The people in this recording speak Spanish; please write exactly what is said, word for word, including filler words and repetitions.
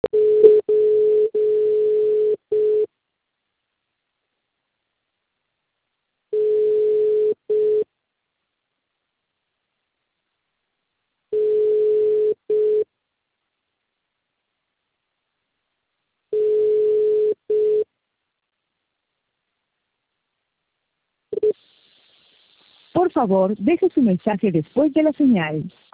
Por favor, deje su mensaje después de la señal.